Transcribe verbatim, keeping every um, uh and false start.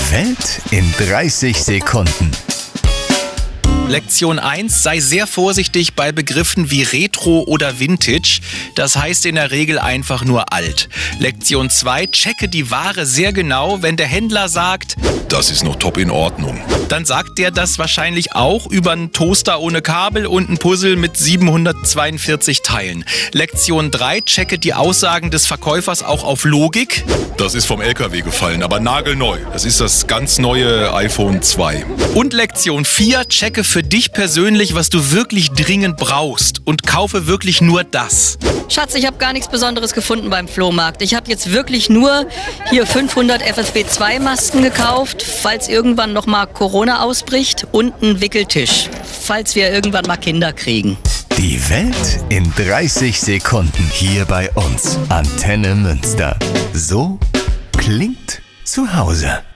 Die Welt in dreißig Sekunden. Lektion eins: Sei sehr vorsichtig bei Begriffen wie Retro oder Vintage. Das heißt in der Regel einfach nur alt. Lektion zwei: Checke die Ware sehr genau. Wenn der Händler sagt, das ist noch top in Ordnung, dann sagt der das wahrscheinlich auch über einen Toaster ohne Kabel und ein Puzzle mit siebenhundertzweiundvierzig Teilen. Lektion drei: Checke die Aussagen des Verkäufers auch auf Logik. das ist vom L K W gefallen, aber nagelneu. Das ist das ganz neue iPhone zwei. Und Lektion vier: Checke für dich persönlich, was du wirklich dringend brauchst und kaufe wirklich nur das. Schatz, ich habe gar nichts Besonderes gefunden beim Flohmarkt. Ich habe jetzt wirklich nur hier fünfhundert F F P zwei Masken gekauft, falls irgendwann noch mal Corona ausbricht, und einen Wickeltisch, falls wir irgendwann mal Kinder kriegen. Die Welt in dreißig Sekunden hier bei uns. Antenne Münster. So klingt zu Hause.